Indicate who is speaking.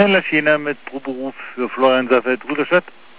Speaker 1: Herr Laschina mit Beruf für Florian Safeld, Rudolstadt.